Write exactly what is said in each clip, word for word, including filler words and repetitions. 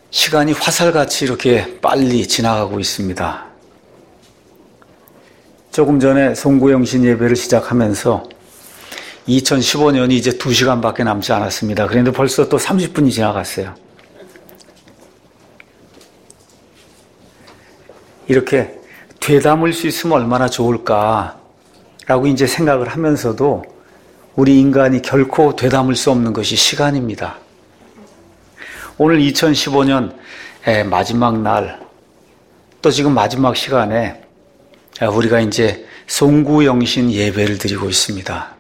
시간이 화살같이 이렇게 빨리 지나가고 있습니다. 조금 전에 송구영신 예배를 시작하면서 이천십오 년이 이제 두 시간밖에 남지 않았습니다. 그런데 벌써 또 삼십 분이 지나갔어요. 이렇게 되담을 수 있으면 얼마나 좋을까라고 이제 생각을 하면서도 우리 인간이 결코 되담을 수 없는 것이 시간입니다. 오늘 이천십오 년 마지막 날, 또 지금 마지막 시간에 우리가 이제 송구영신 예배를 드리고 있습니다.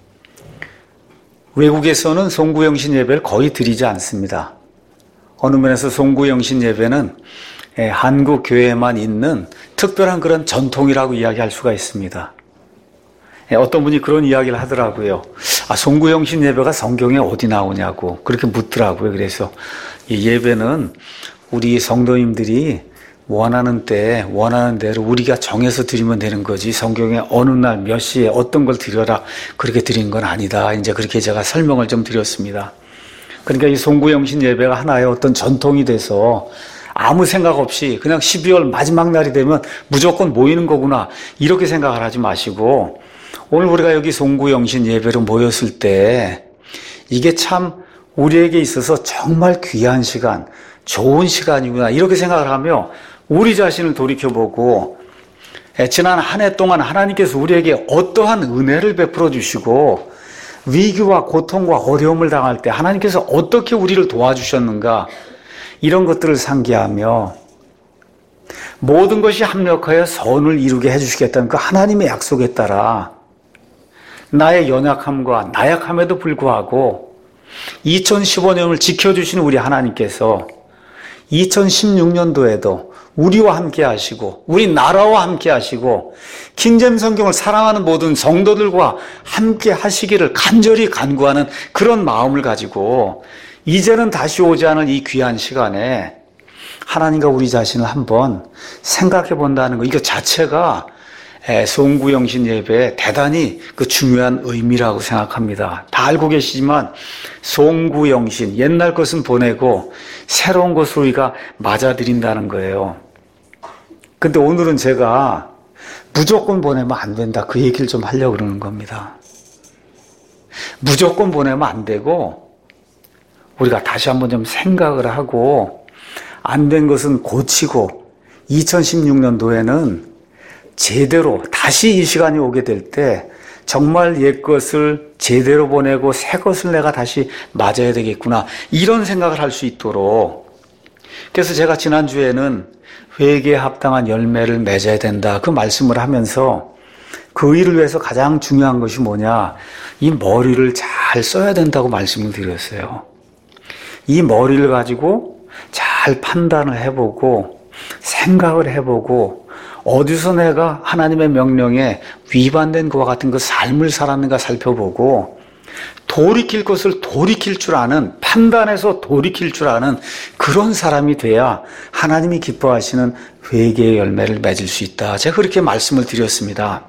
외국에서는 송구영신 예배를 거의 드리지 않습니다. 어느 면에서 송구영신 예배는 한국 교회에만 있는 특별한 그런 전통이라고 이야기할 수가 있습니다. 어떤 분이 그런 이야기를 하더라고요. 아, 송구영신 예배가 성경에 어디 나오냐고 그렇게 묻더라고요. 그래서 이 예배는 우리 성도님들이 원하는 때 원하는 대로 우리가 정해서 드리면 되는 거지 성경에 어느 날 몇 시에 어떤 걸 드려라 그렇게 드린 건 아니다. 이제 그렇게 제가 설명을 좀 드렸습니다. 그러니까 이 송구영신 예배가 하나의 어떤 전통이 돼서 아무 생각 없이 그냥 십이월 마지막 날이 되면 무조건 모이는 거구나 이렇게 생각을 하지 마시고 오늘 우리가 여기 송구영신 예배로 모였을 때 이게 참 우리에게 있어서 정말 귀한 시간, 좋은 시간이구나 이렇게 생각을 하며 우리 자신을 돌이켜보고 지난 한 해 동안 하나님께서 우리에게 어떠한 은혜를 베풀어 주시고 위기와 고통과 어려움을 당할 때 하나님께서 어떻게 우리를 도와주셨는가 이런 것들을 상기하며 모든 것이 합력하여 선을 이루게 해주시겠다는 그 하나님의 약속에 따라 나의 연약함과 나약함에도 불구하고 이천십오 년을 지켜주시는 우리 하나님께서 이천십육 년도에도 우리와 함께 하시고 우리 나라와 함께 하시고 킹제임 성경을 사랑하는 모든 성도들과 함께 하시기를 간절히 간구하는 그런 마음을 가지고 이제는 다시 오지 않을 이 귀한 시간에 하나님과 우리 자신을 한번 생각해 본다는 거 이거 자체가 송구영신 예배의 대단히 그 중요한 의미라고 생각합니다. 다 알고 계시지만 송구영신 옛날 것은 보내고 새로운 것으로 우리가 맞아들인다는 거예요. 근데 오늘은 제가 무조건 보내면 안 된다 그 얘기를 좀 하려고 그러는 겁니다. 무조건 보내면 안 되고 우리가 다시 한번 좀 생각을 하고 안 된 것은 고치고 이천십육 년도에는 제대로 다시 이 시간이 오게 될 때 정말 옛것을 제대로 보내고 새 것을 내가 다시 맞아야 되겠구나 이런 생각을 할 수 있도록 그래서 제가 지난주에는 회개에 합당한 열매를 맺어야 된다 그 말씀을 하면서 그 일을 위해서 가장 중요한 것이 뭐냐 이 머리를 잘 써야 된다고 말씀을 드렸어요. 이 머리를 가지고 잘 판단을 해보고 생각을 해보고 어디서 내가 하나님의 명령에 위반된 것과 같은 그 삶을 살았는가 살펴보고 돌이킬 것을 돌이킬 줄 아는 판단해서 돌이킬 줄 아는 그런 사람이 돼야 하나님이 기뻐하시는 회개의 열매를 맺을 수 있다. 제가 그렇게 말씀을 드렸습니다.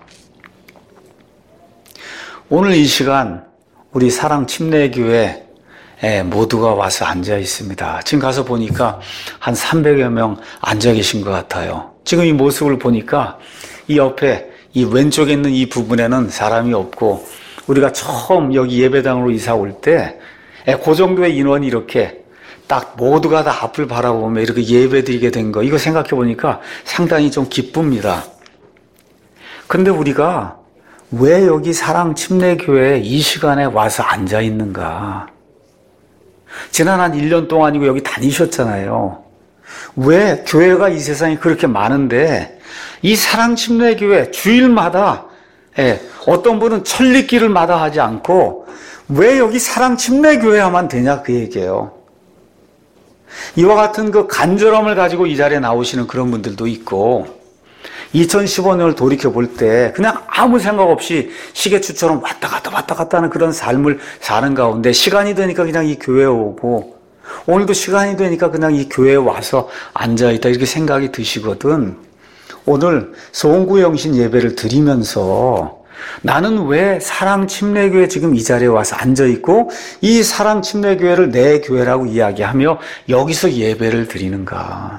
오늘 이 시간 우리 사랑 침례교회 모두가 와서 앉아 있습니다. 지금 가서 보니까 한 삼백여 명 앉아 계신 것 같아요. 지금 이 모습을 보니까 이 옆에 이 왼쪽에 있는 이 부분에는 사람이 없고 우리가 처음 여기 예배당으로 이사 올 때 그 정도의 인원이 이렇게 딱 모두가 다 앞을 바라보며 이렇게 예배드리게 된 거 이거 생각해 보니까 상당히 좀 기쁩니다. 그런데 우리가 왜 여기 사랑 침례교회에 이 시간에 와서 앉아 있는가? 지난 한 일 년 동안이고 여기 다니셨잖아요. 왜 교회가 이 세상에 그렇게 많은데 이 사랑침례교회 주일마다 예, 어떤 분은 천리길을 마다하지 않고 왜 여기 사랑침례교회야만 되냐 그 얘기예요. 이와 같은 그 간절함을 가지고 이 자리에 나오시는 그런 분들도 있고 이천십오 년을 돌이켜볼 때 그냥 아무 생각 없이 시계추처럼 왔다 갔다 왔다 갔다 하는 그런 삶을 사는 가운데 시간이 되니까 그냥 이 교회에 오고 오늘도 시간이 되니까 그냥 이 교회에 와서 앉아있다 이렇게 생각이 드시거든. 오늘 송구영신 예배를 드리면서 나는 왜 사랑침례교회 지금 이 자리에 와서 앉아있고 이 사랑침례교회를 내 교회라고 이야기하며 여기서 예배를 드리는가?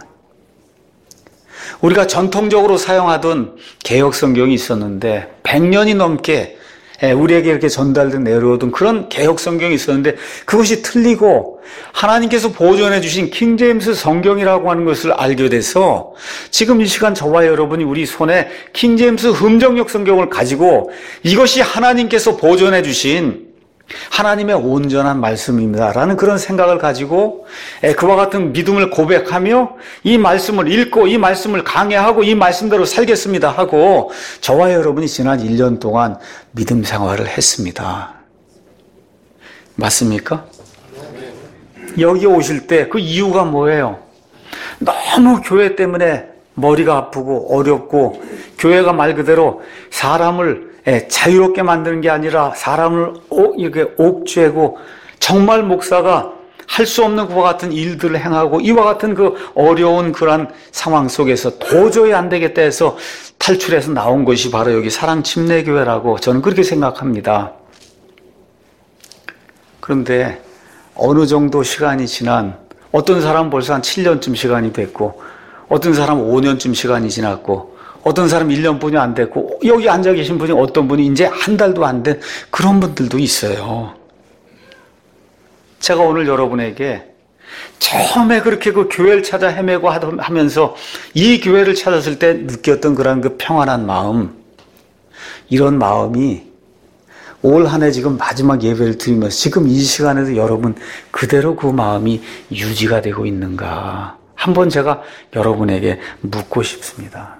우리가 전통적으로 사용하던 개혁성경이 있었는데 백 년이 넘게 우리에게 이렇게 전달된 내려오던 그런 개혁성경이 있었는데 그것이 틀리고 하나님께서 보존해 주신 킹제임스 성경이라고 하는 것을 알게 돼서 지금 이 시간 저와 여러분이 우리 손에 킹제임스 흠정역 성경을 가지고 이것이 하나님께서 보존해 주신 하나님의 온전한 말씀입니다라는 그런 생각을 가지고 그와 같은 믿음을 고백하며 이 말씀을 읽고 이 말씀을 강해하고 이 말씀대로 살겠습니다 하고 저와 여러분이 지난 일 년 동안 믿음 생활을 했습니다. 맞습니까? 여기 오실 때 그 이유가 뭐예요? 너무 교회 때문에 머리가 아프고 어렵고 교회가 말 그대로 사람을 자유롭게 만드는 게 아니라 사람을 이렇게 옥죄고 정말 목사가 할 수 없는 그와 같은 일들을 행하고 이와 같은 그 어려운 그런 상황 속에서 도저히 안 되겠다 해서 탈출해서 나온 것이 바로 여기 사랑침례교회라고 저는 그렇게 생각합니다. 그런데 어느 정도 시간이 지난 어떤 사람은 벌써 한 칠 년쯤 시간이 됐고 어떤 사람은 오 년쯤 시간이 지났고 어떤 사람은 일 년뿐이 안 됐고 여기 앉아 계신 분이 어떤 분이 이제 한 달도 안 된 그런 분들도 있어요. 제가 오늘 여러분에게 처음에 그렇게 그 교회를 찾아 헤매고 하면서 이 교회를 찾았을 때 느꼈던 그런 그 평안한 마음, 이런 마음이 올 한 해 지금 마지막 예배를 드리면서 지금 이 시간에도 여러분 그대로 그 마음이 유지가 되고 있는가 한번 제가 여러분에게 묻고 싶습니다.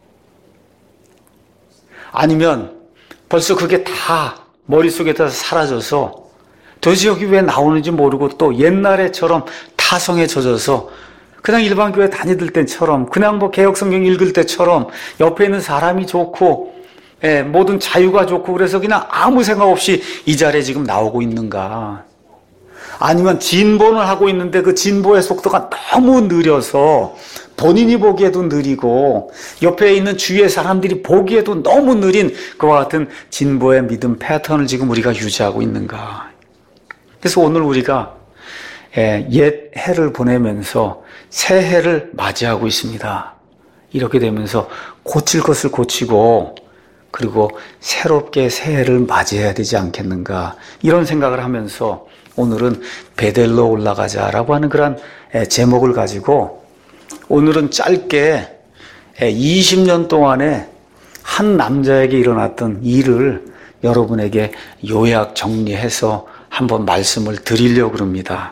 아니면 벌써 그게 다 머릿속에다 사라져서 도대체 여기 왜 나오는지 모르고 또 옛날에처럼 타성에 젖어서 그냥 일반 교회 다니들 때처럼 그냥 뭐 개혁성경 읽을 때처럼 옆에 있는 사람이 좋고 예, 모든 자유가 좋고 그래서 그냥 아무 생각 없이 이 자리에 지금 나오고 있는가? 아니면 진보는 하고 있는데 그 진보의 속도가 너무 느려서 본인이 보기에도 느리고 옆에 있는 주위의 사람들이 보기에도 너무 느린 그와 같은 진보의 믿음 패턴을 지금 우리가 유지하고 있는가? 그래서 오늘 우리가 옛 해를 보내면서 새 해를 맞이하고 있습니다. 이렇게 되면서 고칠 것을 고치고 그리고 새롭게 새해를 맞이해야 되지 않겠는가 이런 생각을 하면서 오늘은 베델로 올라가자라고 하는 그런 제목을 가지고 오늘은 짧게 이십 년 동안에 한 남자에게 일어났던 일을 여러분에게 요약 정리해서 한번 말씀을 드리려고 합니다.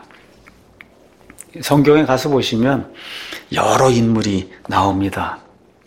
성경에 가서 보시면 여러 인물이 나옵니다.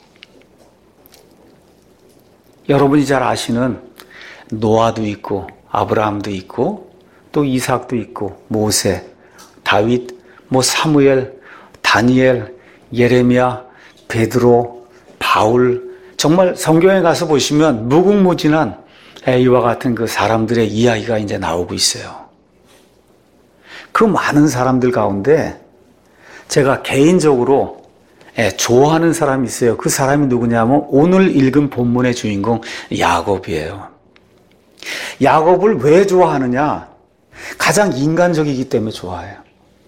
여러분이 잘 아시는 노아도 있고 아브라함도 있고 또 이삭도 있고 모세, 다윗, 뭐 사무엘, 다니엘, 예레미야, 베드로, 바울 정말 성경에 가서 보시면 무궁무진한 이와 같은 그 사람들의 이야기가 이제 나오고 있어요. 그 많은 사람들 가운데 제가 개인적으로 좋아하는 사람이 있어요. 그 사람이 누구냐면 오늘 읽은 본문의 주인공 야곱이에요. 야곱을 왜 좋아하느냐? 가장 인간적이기 때문에 좋아해요.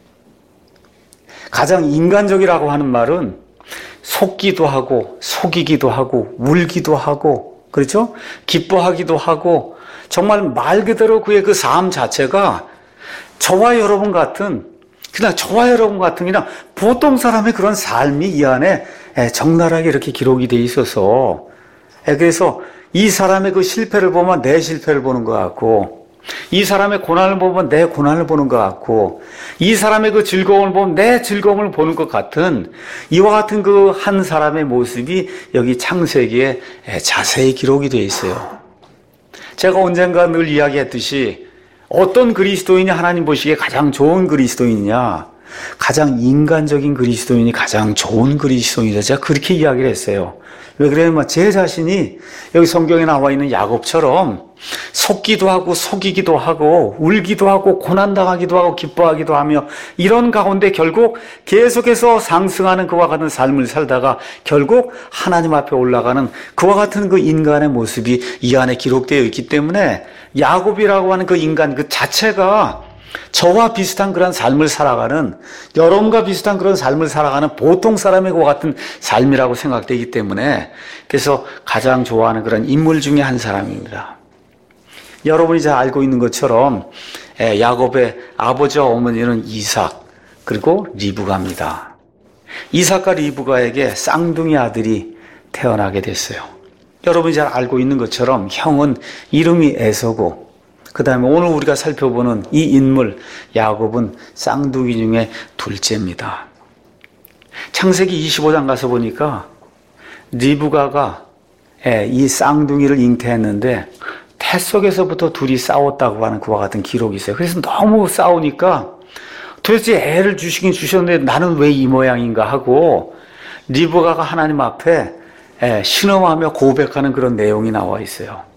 가장 인간적이라고 하는 말은 속기도 하고 속이기도 하고 울기도 하고 그렇죠? 기뻐하기도 하고 정말 말 그대로 그의 그 삶 자체가 저와 여러분 같은 그냥 저와 여러분 같은 그냥 보통 사람의 그런 삶이 이 안에 적나라하게 이렇게 기록이 돼 있어서 그래서 이 사람의 그 실패를 보면 내 실패를 보는 것 같고 이 사람의 고난을 보면 내 고난을 보는 것 같고 이 사람의 그 즐거움을 보면 내 즐거움을 보는 것 같은 이와 같은 그 한 사람의 모습이 여기 창세기에 자세히 기록이 되어 있어요. 제가 언젠가 늘 이야기했듯이 어떤 그리스도인이 하나님 보시기에 가장 좋은 그리스도인이냐? 가장 인간적인 그리스도인이 가장 좋은 그리스도인이다. 제가 그렇게 이야기를 했어요. 왜 그러냐면 제 자신이 여기 성경에 나와 있는 야곱처럼 속기도 하고 속이기도 하고 울기도 하고 고난당하기도 하고 기뻐하기도 하며 이런 가운데 결국 계속해서 상승하는 그와 같은 삶을 살다가 결국 하나님 앞에 올라가는 그와 같은 그 인간의 모습이 이 안에 기록되어 있기 때문에 야곱이라고 하는 그 인간 그 자체가 저와 비슷한 그런 삶을 살아가는, 여러분과 비슷한 그런 삶을 살아가는 보통 사람의 것 같은 삶이라고 생각되기 때문에 그래서 가장 좋아하는 그런 인물 중에 한 사람입니다. 여러분이 잘 알고 있는 것처럼 야곱의 아버지와 어머니는 이삭 그리고 리브가입니다. 이삭과 리브가에게 쌍둥이 아들이 태어나게 됐어요. 여러분이 잘 알고 있는 것처럼 형은 이름이 에서고 그 다음에 오늘 우리가 살펴보는 이 인물 야곱은 쌍둥이 중에 둘째입니다. 창세기 이십오 장 가서 보니까 리브가가 이 쌍둥이를 잉태했는데 태 속에서부터 둘이 싸웠다고 하는 그와 같은 기록이 있어요. 그래서 너무 싸우니까 도대체 애를 주시긴 주셨는데 나는 왜 이 모양인가 하고 리브가가 하나님 앞에 신음하며 고백하는 그런 내용이 나와 있어요.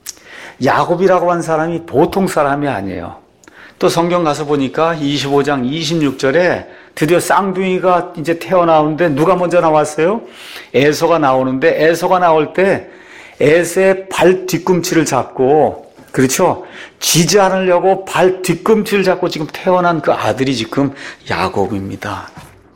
야곱이라고 한 사람이 보통 사람이 아니에요. 또 성경 가서 보니까 이십오 장 이십육 절에 드디어 쌍둥이가 이제 태어나오는데 누가 먼저 나왔어요? 에서가 나오는데 에서가 나올 때 에서의 발 뒤꿈치를 잡고, 그렇죠? 쥐지 않으려고 발 뒤꿈치를 잡고 지금 태어난 그 아들이 지금 야곱입니다.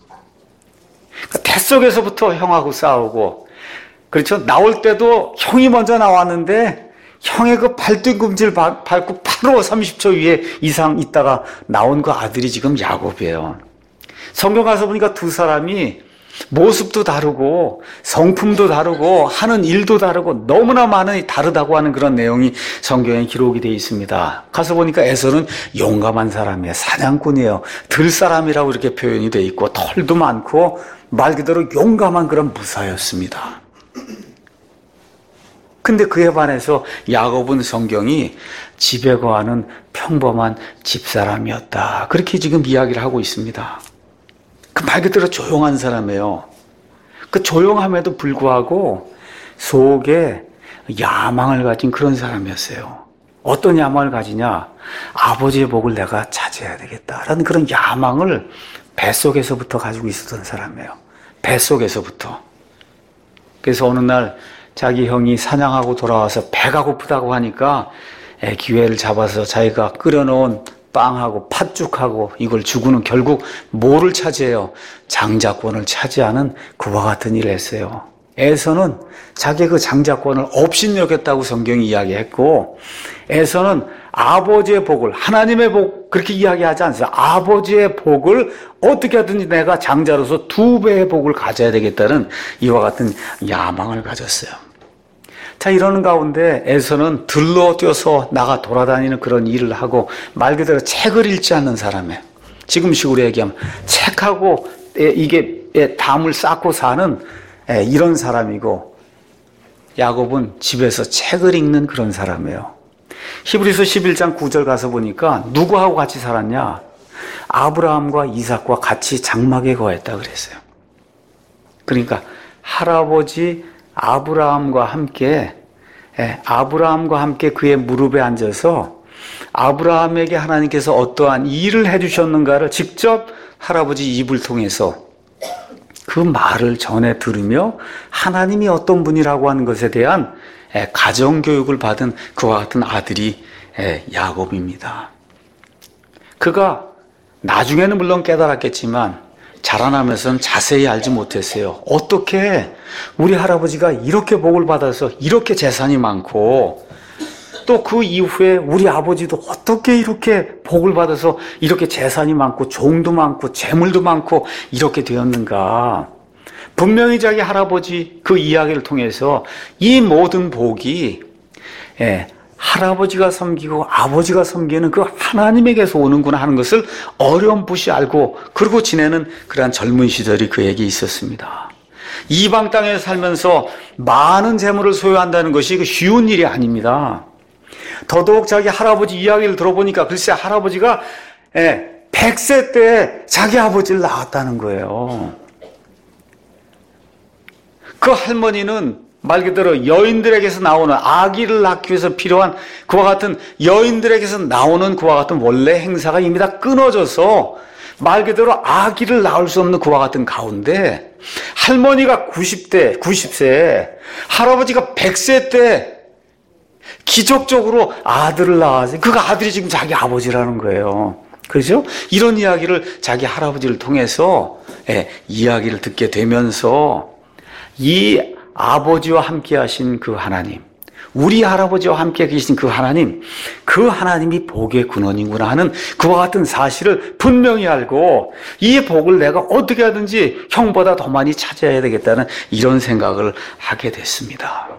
그러니까 태 속에서부터 형하고 싸우고, 그렇죠? 나올 때도 형이 먼저 나왔는데 형의 그 발뒤꿈치를 밟고 바로 삼십 초 위에 이상 있다가 나온 그 아들이 지금 야곱이에요. 성경 가서 보니까 두 사람이 모습도 다르고 성품도 다르고 하는 일도 다르고 너무나 많이 다르다고 하는 그런 내용이 성경에 기록이 되어 있습니다. 가서 보니까 에서는 용감한 사람이에요. 사냥꾼이에요. 들사람이라고 이렇게 표현이 되어 있고 털도 많고 말 그대로 용감한 그런 무사였습니다. 근데 그에 반해서 야곱은 성경이 집에 거하는 평범한 집사람이었다. 그렇게 지금 이야기를 하고 있습니다. 그 말 그대로 조용한 사람이에요. 그 조용함에도 불구하고 속에 야망을 가진 그런 사람이었어요. 어떤 야망을 가지냐? 아버지의 복을 내가 차지해야 되겠다라는 그런 야망을 뱃속에서부터 가지고 있었던 사람이에요. 뱃속에서부터. 그래서 어느 날 자기 형이 사냥하고 돌아와서 배가 고프다고 하니까 기회를 잡아서 자기가 끓여놓은 빵하고 팥죽하고 이걸 주고는 결국 뭐를 차지해요? 장자권을 차지하는 그와 같은 일을 했어요. 에서는 자기의 그 장자권을 업신여겼다고 성경이 이야기했고, 에서는 아버지의 복을, 하나님의 복 그렇게 이야기하지 않습니다. 아버지의 복을 어떻게 하든지 내가 장자로서 두 배의 복을 가져야 되겠다는 이와 같은 야망을 가졌어요. 자, 이러는 가운데 에서는 들러 뛰어서 나가 돌아다니는 그런 일을 하고 말 그대로 책을 읽지 않는 사람이에요. 지금식으로 얘기하면 책하고 이게 담을 쌓고 사는 이런 사람이고, 야곱은 집에서 책을 읽는 그런 사람이에요. 히브리서 십일 장 구 절 가서 보니까 누구하고 같이 살았냐? 아브라함과 이삭과 같이 장막에 거했다 그랬어요. 그러니까 할아버지 아브라함과 함께, 예, 아브라함과 함께 그의 무릎에 앉아서 아브라함에게 하나님께서 어떠한 일을 해주셨는가를 직접 할아버지 입을 통해서 그 말을 전해 들으며 하나님이 어떤 분이라고 하는 것에 대한 예, 가정교육을 받은 그와 같은 아들이 예, 야곱입니다. 그가 나중에는 물론 깨달았겠지만 자라나면서는 자세히 알지 못했어요. 어떻게 우리 할아버지가 이렇게 복을 받아서 이렇게 재산이 많고 또 그 이후에 우리 아버지도 어떻게 이렇게 복을 받아서 이렇게 재산이 많고 종도 많고 재물도 많고 이렇게 되었는가. 분명히 자기 할아버지 그 이야기를 통해서 이 모든 복이 예, 할아버지가 섬기고 아버지가 섬기는 그 하나님에게서 오는구나 하는 것을 어렴풋이 알고 그러고 지내는 그러한 젊은 시절이 그에게 있었습니다. 이방 땅에 살면서 많은 재물을 소유한다는 것이 쉬운 일이 아닙니다. 더더욱 자기 할아버지 이야기를 들어보니까 글쎄 할아버지가 백 세 때 자기 아버지를 낳았다는 거예요. 그 할머니는 말 그대로 여인들에게서 나오는 아기를 낳기 위해서 필요한 그와 같은 여인들에게서 나오는 그와 같은 원래 행사가 이미 다 끊어져서 말 그대로 아기를 낳을 수 없는 그와 같은 가운데 할머니가 구십 대, 구십 세, 할아버지가 백 세 때 기적적으로 아들을 낳았어요. 그 아들이 지금 자기 아버지라는 거예요. 그렇죠? 이런 이야기를 자기 할아버지를 통해서 예, 이야기를 듣게 되면서 이 아버지와 함께 하신 그 하나님, 우리 할아버지와 함께 계신 그 하나님, 그 하나님이 복의 근원이구나 하는 그와 같은 사실을 분명히 알고 이 복을 내가 어떻게 하든지 형보다 더 많이 찾아야 되겠다는 이런 생각을 하게 됐습니다.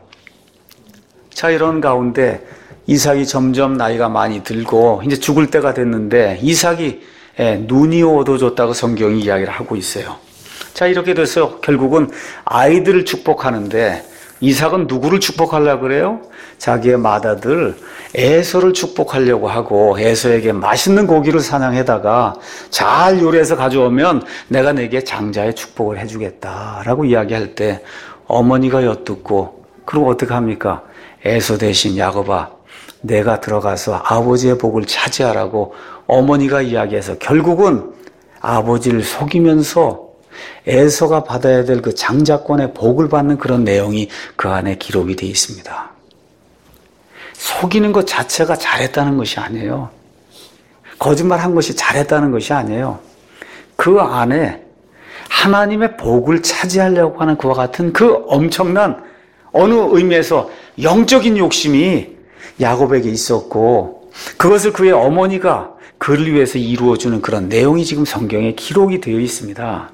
자, 이런 가운데 이삭이 점점 나이가 많이 들고 이제 죽을 때가 됐는데 이삭이 눈이 어두워졌다고 성경이 이야기를 하고 있어요. 자, 이렇게 돼서 결국은 아이들을 축복하는데 이삭은 누구를 축복하려고 그래요? 자기의 맏아들 에서를 축복하려고 하고 에서에게 맛있는 고기를 사냥해다가 잘 요리해서 가져오면 내가 내게 장자의 축복을 해주겠다라고 이야기할 때 어머니가 엿듣고 그리고 어떻게 합니까? 에서 대신 야곱아 내가 들어가서 아버지의 복을 차지하라고 어머니가 이야기해서 결국은 아버지를 속이면서 에서가 받아야 될 그 장자권의 복을 받는 그런 내용이 그 안에 기록이 되어 있습니다. 속이는 것 자체가 잘했다는 것이 아니에요. 거짓말한 것이 잘했다는 것이 아니에요. 그 안에 하나님의 복을 차지하려고 하는 그와 같은 그 엄청난 어느 의미에서 영적인 욕심이 야곱에게 있었고 그것을 그의 어머니가 그를 위해서 이루어주는 그런 내용이 지금 성경에 기록이 되어 있습니다.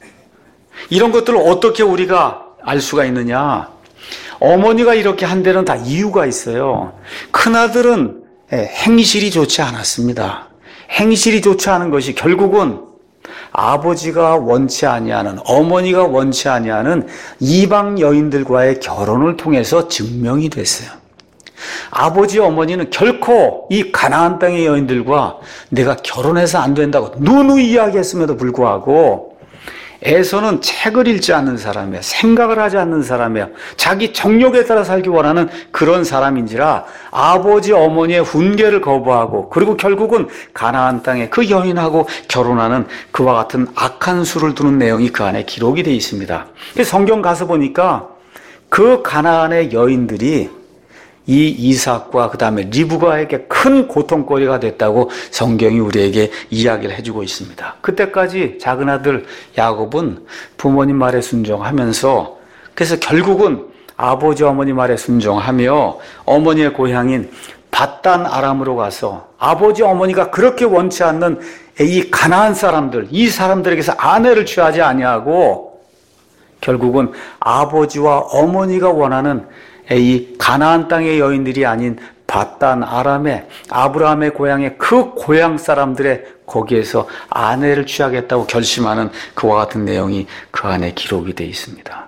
이런 것들을 어떻게 우리가 알 수가 있느냐? 어머니가 이렇게 한 데는 다 이유가 있어요. 큰아들은 행실이 좋지 않았습니다. 행실이 좋지 않은 것이 결국은 아버지가 원치 아니하는, 어머니가 원치 아니하는 이방 여인들과의 결혼을 통해서 증명이 됐어요. 아버지 어머니는 결코 이 가나안 땅의 여인들과 내가 결혼해서 안 된다고 누누이 이야기했음에도 불구하고 에서는 책을 읽지 않는 사람이야. 생각을 하지 않는 사람이야. 자기 정욕에 따라 살기 원하는 그런 사람인지라 아버지 어머니의 훈계를 거부하고 그리고 결국은 가나안 땅에 그 여인하고 결혼하는 그와 같은 악한 수를 두는 내용이 그 안에 기록이 되어 있습니다. 성경 가서 보니까 그 가나안의 여인들이 이 이삭과 그 다음에 리브가에게 큰 고통거리가 됐다고 성경이 우리에게 이야기를 해주고 있습니다. 그때까지 작은 아들 야곱은 부모님 말에 순종하면서 그래서 결국은 아버지 어머니 말에 순종하며 어머니의 고향인 밧단 아람으로 가서 아버지 어머니가 그렇게 원치 않는 이 가나안 사람들, 이 사람들에게서 아내를 취하지 아니하고 결국은 아버지와 어머니가 원하는 이 가나안 땅의 여인들이 아닌 밧단 아람의 아브라함의 고향의 그 고향 사람들의 거기에서 아내를 취하겠다고 결심하는 그와 같은 내용이 그 안에 기록이 되어 있습니다.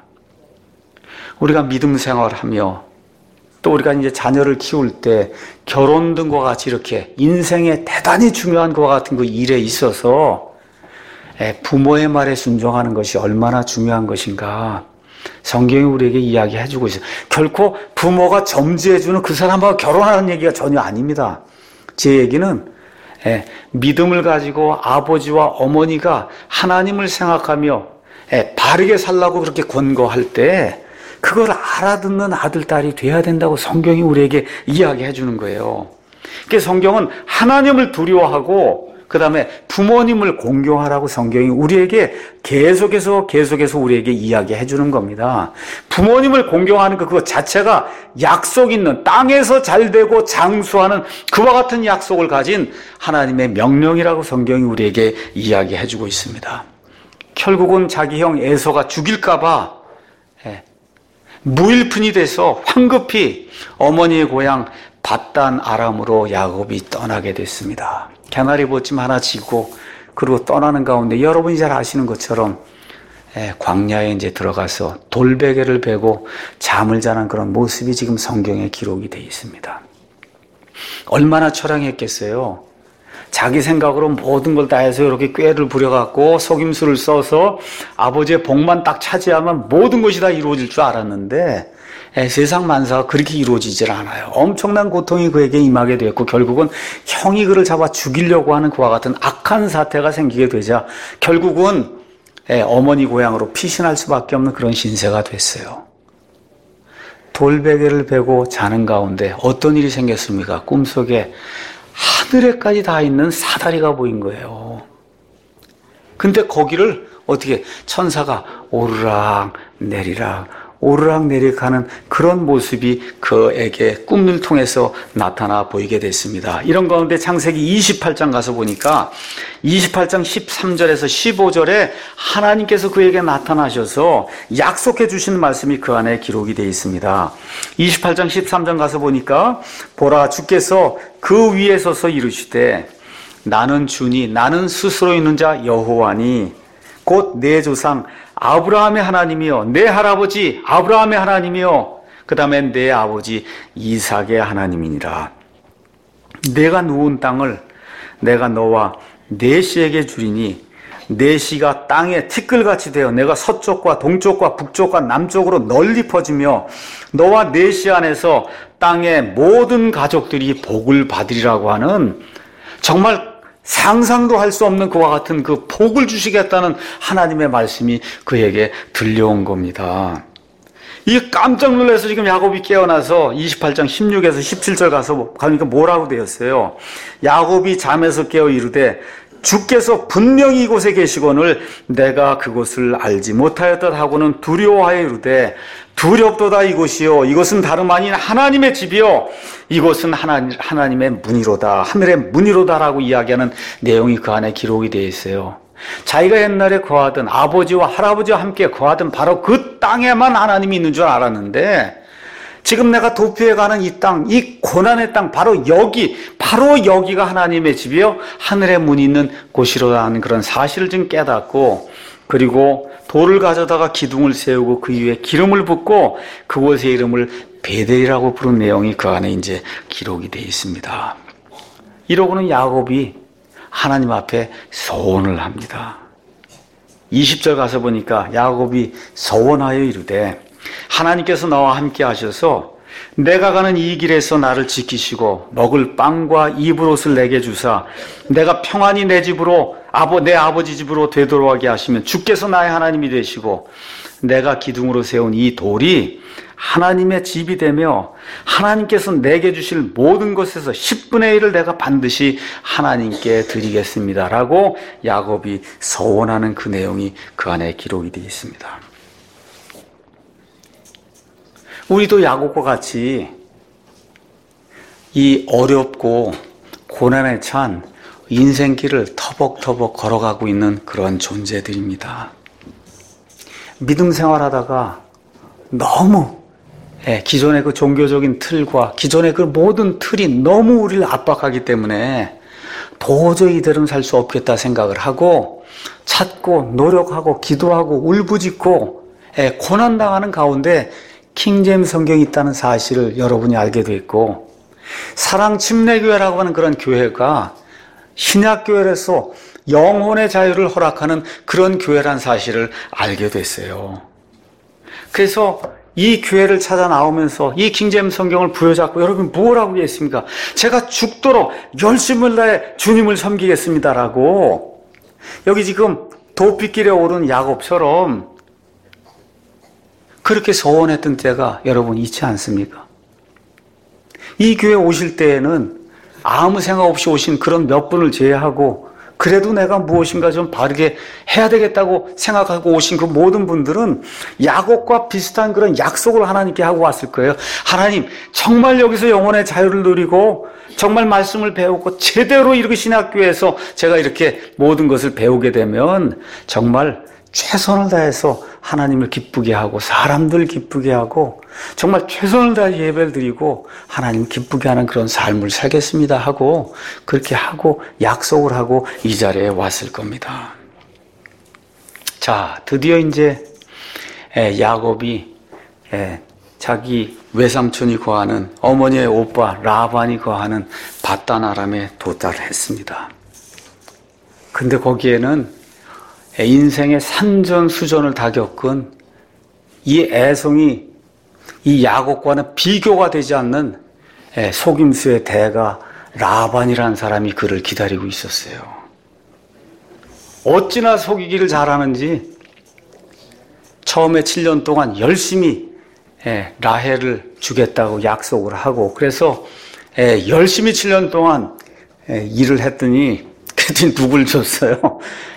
우리가 믿음 생활하며 또 우리가 이제 자녀를 키울 때 결혼 등과 같이 이렇게 인생에 대단히 중요한 것과 같은 그 일에 있어서 부모의 말에 순종하는 것이 얼마나 중요한 것인가 성경이 우리에게 이야기해주고 있어요. 결코 부모가 점지해주는 그 사람하고 결혼하는 얘기가 전혀 아닙니다. 제 얘기는 예, 믿음을 가지고 아버지와 어머니가 하나님을 생각하며 예, 바르게 살라고 그렇게 권고할 때 그걸 알아듣는 아들, 딸이 돼야 된다고 성경이 우리에게 이야기해 주는 거예요. 그래서 성경은 하나님을 두려워하고 그 다음에 부모님을 공경하라고 성경이 우리에게 계속해서 계속해서 우리에게 이야기해 주는 겁니다. 부모님을 공경하는 것 그것 자체가 약속 있는 땅에서 잘되고 장수하는 그와 같은 약속을 가진 하나님의 명령이라고 성경이 우리에게 이야기해 주고 있습니다. 결국은 자기 형 에서가 죽일까 봐 무일푼이 돼서 황급히 어머니의 고향 밧단 아람으로 야곱이 떠나게 됐습니다. 개나리 보침 하나 지고 그리고 떠나는 가운데 여러분이 잘 아시는 것처럼 광야에 이제 들어가서 돌베개를 베고 잠을 자는 그런 모습이 지금 성경에 기록이 되어 있습니다. 얼마나 처량했겠어요. 자기 생각으로 모든 걸 다 해서 이렇게 꾀를 부려갖고 속임수를 써서 아버지의 복만 딱 차지하면 모든 것이 다 이루어질 줄 알았는데 에, 세상 만사가 그렇게 이루어지질 않아요. 엄청난 고통이 그에게 임하게 되었고 결국은 형이 그를 잡아 죽이려고 하는 그와 같은 악한 사태가 생기게 되자 결국은 에, 어머니 고향으로 피신할 수밖에 없는 그런 신세가 됐어요. 돌베개를 베고 자는 가운데 어떤 일이 생겼습니까? 꿈속에 하늘에까지 다 있는 사다리가 보인 거예요. 근데 거기를 어떻게 천사가 오르락 내리락 오르락 내리락 하는 그런 모습이 그에게 꿈을 통해서 나타나 보이게 됐습니다. 이런 가운데 창세기 이십팔 장 가서 보니까 이십팔 장 십삼 절에서 십오 절에 하나님께서 그에게 나타나셔서 약속해 주신 말씀이 그 안에 기록이 되어 있습니다. 이십팔 장 십삼 절 가서 보니까 보라 주께서 그 위에 서서 이르시되 나는 주니 나는 스스로 있는 자 여호와니 곧 내 조상 아브라함의 하나님이요 내 할아버지 아브라함의 하나님이요 그 다음에 내 아버지 이삭의 하나님이니라. 내가 누운 땅을 내가 너와 내 씨에게 주리니 내 씨가 땅에 티끌같이 되어 내가 서쪽과 동쪽과 북쪽과 남쪽으로 널리 퍼지며 너와 내 씨 안에서 땅의 모든 가족들이 복을 받으리라고 하는 정말 상상도 할 수 없는 그와 같은 그 복을 주시겠다는 하나님의 말씀이 그에게 들려온 겁니다. 이 깜짝 놀라서 지금 야곱이 깨어나서 이십팔 장 십육에서 십칠 절 가서 가니까 뭐라고 되었어요? 야곱이 잠에서 깨어 이르되 주께서 분명히 이곳에 계시거늘 내가 그곳을 알지 못하였다 하고는 두려워하여 이르되 두렵도다 이곳이요 이곳은 다름 아닌 하나님의 집이요 이곳은 하나님, 하나님의 문이로다 하늘의 문이로다라고 이야기하는 내용이 그 안에 기록이 되어 있어요. 자기가 옛날에 거하던 아버지와 할아버지와 함께 거하던 바로 그 땅에만 하나님이 있는 줄 알았는데 지금 내가 도피해 가는 이 땅, 이 고난의 땅, 바로 여기, 바로 여기가 하나님의 집이요 하늘의 문이 있는 곳이로라는 그런 사실을 좀 깨닫고 그리고 돌을 가져다가 기둥을 세우고 그 위에 기름을 붓고 그곳의 이름을 베델이라고 부른 내용이 그 안에 이제 기록이 되어 있습니다. 이러고는 야곱이 하나님 앞에 소원을 합니다. 이십 절 가서 보니까 야곱이 소원하여 이르되 하나님께서 나와 함께 하셔서 내가 가는 이 길에서 나를 지키시고 먹을 빵과 입을 옷을 내게 주사 내가 평안히 내 집으로 아버 내 아버지 집으로 되돌아가게 하시면 주께서 나의 하나님이 되시고 내가 기둥으로 세운 이 돌이 하나님의 집이 되며 하나님께서 내게 주실 모든 것에서 십분의 일을 내가 반드시 하나님께 드리겠습니다 라고 야곱이 서원하는 그 내용이 그 안에 기록이 되어 있습니다. 우리도 야곱과 같이 이 어렵고 고난에 찬 인생길을 터벅터벅 걸어가고 있는 그런 존재들입니다. 믿음 생활하다가 너무 기존의 그 종교적인 틀과 기존의 그 모든 틀이 너무 우리를 압박하기 때문에 도저히 이대로는 살 수 없겠다 생각을 하고 찾고 노력하고 기도하고 울부짖고 고난당하는 가운데 킹제임스 성경이 있다는 사실을 여러분이 알게 됐고 사랑침례교회라고 하는 그런 교회가 신약교회에서 영혼의 자유를 허락하는 그런 교회란 사실을 알게 됐어요. 그래서 이 교회를 찾아 나오면서 이 킹제임스 성경을 부여잡고 여러분 뭐라고 했습니까? 제가 죽도록 열심을 다해 주님을 섬기겠습니다라고 여기 지금 도피길에 오른 야곱처럼 그렇게 소원했던 때가 여러분 있지 않습니까? 이 교회 오실 때에는 아무 생각 없이 오신 그런 몇 분을 제외하고 그래도 내가 무엇인가 좀 바르게 해야 되겠다고 생각하고 오신 그 모든 분들은 야곱과 비슷한 그런 약속을 하나님께 하고 왔을 거예요. 하나님, 정말 여기서 영혼의 자유를 누리고 정말 말씀을 배우고 제대로 이렇게 신학교에서 제가 이렇게 모든 것을 배우게 되면 정말 최선을 다해서 하나님을 기쁘게 하고 사람들 기쁘게 하고 정말 최선을 다해 예배를 드리고 하나님 기쁘게 하는 그런 삶을 살겠습니다 하고 그렇게 하고 약속을 하고 이 자리에 왔을 겁니다. 자, 드디어 이제 야곱이 자기 외삼촌이 거하는 어머니의 오빠 라반이 거하는 밧단 아람에 도달했습니다. 근데 거기에는 인생의 산전수전을 다 겪은 이 애송이 이 야곱과는 비교가 되지 않는 속임수의 대가 라반이라는 사람이 그를 기다리고 있었어요. 어찌나 속이기를 잘하는지 처음에 칠 년 동안 열심히 라헬을 주겠다고 약속을 하고, 그래서 열심히 칠 년 동안 일을 했더니 그랬더니 누굴 줬어요?